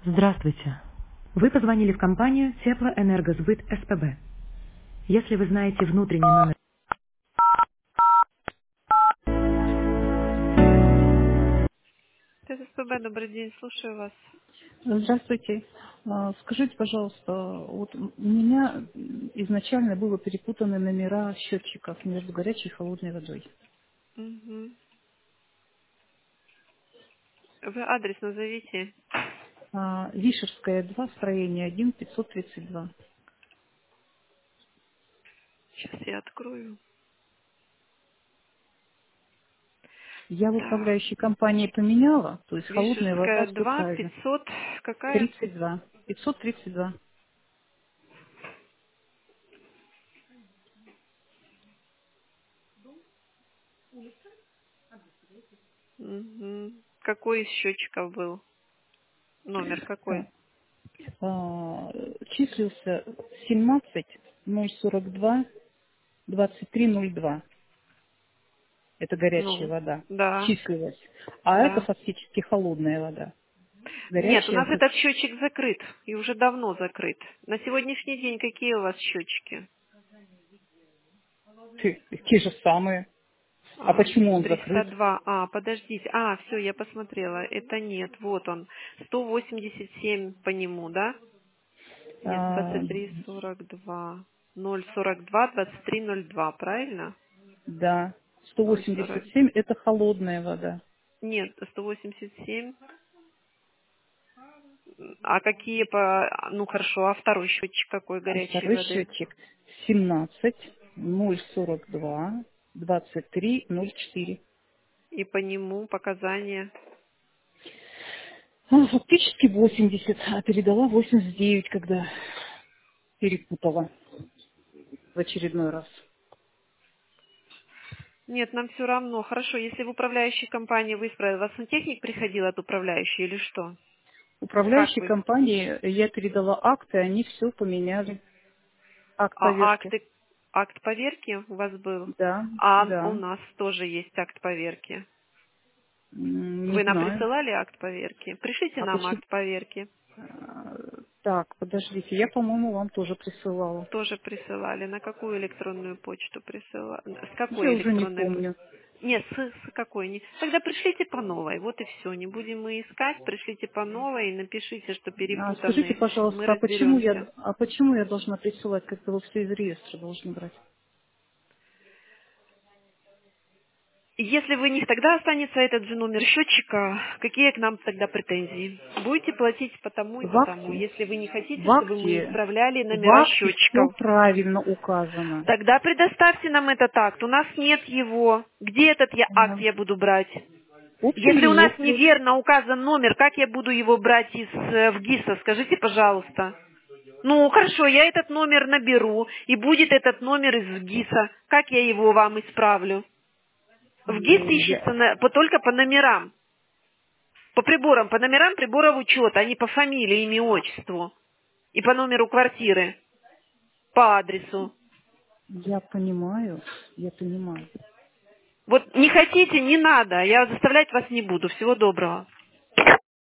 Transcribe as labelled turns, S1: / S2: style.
S1: Здравствуйте. Вы позвонили в компанию Теплоэнергосбыт СПБ. Если вы знаете внутренний номер... Это СПБ, добрый день, слушаю вас.
S2: Здравствуйте. Скажите, пожалуйста, вот у меня изначально было перепутаны номера счетчиков между горячей и холодной водой.
S1: Мгм. Вы адрес назовите.
S2: Вишерская 2, строение 1, 532.
S1: Сейчас я открою.
S2: Я в
S1: Так.
S2: управляющей компании поменяла, то есть холодная вода,
S1: Вишерская
S2: все
S1: 2,
S2: правильно.
S1: 500, какая?
S2: 32. 532.
S1: Мгм. Какой из счетчиков был? Номер
S2: Так.
S1: какой?
S2: Числился 17 042 2302. Это горячая
S1: Ну,
S2: вода.
S1: да,
S2: Числилась. А это
S1: да.
S2: фактически холодная вода.
S1: Нет, у
S2: Горячая
S1: нас
S2: вода.
S1: этот счетчик закрыт. И уже давно закрыт. На сегодняшний день какие у вас счетчики?
S2: Те же самые. А почему он закрыт?
S1: 302. Подождите. Все, я посмотрела. Это нет. Вот он. 187 по нему, да? Нет,
S2: А,
S1: 2342. 042, 2302, правильно?
S2: да.
S1: 040.
S2: 187 это холодная вода.
S1: Нет, 187. А какие по... Ну, хорошо, а второй счетчик какой
S2: А
S1: горячей
S2: второй
S1: воды?
S2: счетчик 17 042 23 04.
S1: И по нему показания.
S2: Фактически 80, а передала 89, когда перепутала в очередной раз.
S1: Нет, нам все равно. Хорошо, если в управляющей компании вы исправили, у вас сантехник приходил от управляющей или что? Как
S2: Управляющей
S1: вы?
S2: компании я передала акты, они все поменяли. Акт
S1: А
S2: поверки.
S1: акт поверки у вас был?
S2: Да,
S1: А у
S2: да.
S1: нас тоже есть акт поверки.
S2: Не
S1: Вы нам
S2: знаю.
S1: присылали акт поверки? Пришлите
S2: А
S1: нам
S2: почему?
S1: акт поверки.
S2: Так, подождите, я, по-моему, вам тоже присылала.
S1: Тоже присылали. На какую электронную почту присылали? С
S2: Я
S1: какой
S2: уже не
S1: электронной почты?
S2: помню.
S1: Нет, с какой? Тогда пришлите по новой. Вот и все. Не будем мы искать. Пришлите по новой и напишите, что
S2: Скажите,
S1: перепутаны. Мы
S2: пожалуйста,
S1: разберемся.
S2: а почему я должна присылать, как вы все из реестра должны брать?
S1: Если вы не, тогда останется этот же номер счетчика. Какие к нам тогда претензии? Будете платить по тому и
S2: В
S1: по тому.
S2: акте,
S1: Если вы не
S2: в
S1: хотите, чтобы мы
S2: акте,
S1: исправляли
S2: в
S1: номера
S2: акте все
S1: счетчиков,
S2: правильно указано.
S1: тогда предоставьте нам этот акт. У нас нет его. Где этот акт
S2: В
S1: я буду брать?
S2: общем
S1: Если у нас
S2: реестре.
S1: неверно указан номер, как я буду его брать в ГИСа? Скажите, пожалуйста. Ну, хорошо, я этот номер наберу, и будет этот номер из ГИСа. Как я его вам исправлю? В ГИС
S2: Я,
S1: ищется только по номерам. По приборам, по номерам приборов учета, а не по фамилии, имя, отчеству. И по номеру квартиры, по адресу.
S2: я понимаю, я понимаю.
S1: Вот не хотите, не надо. Я заставлять вас не буду. Всего доброго.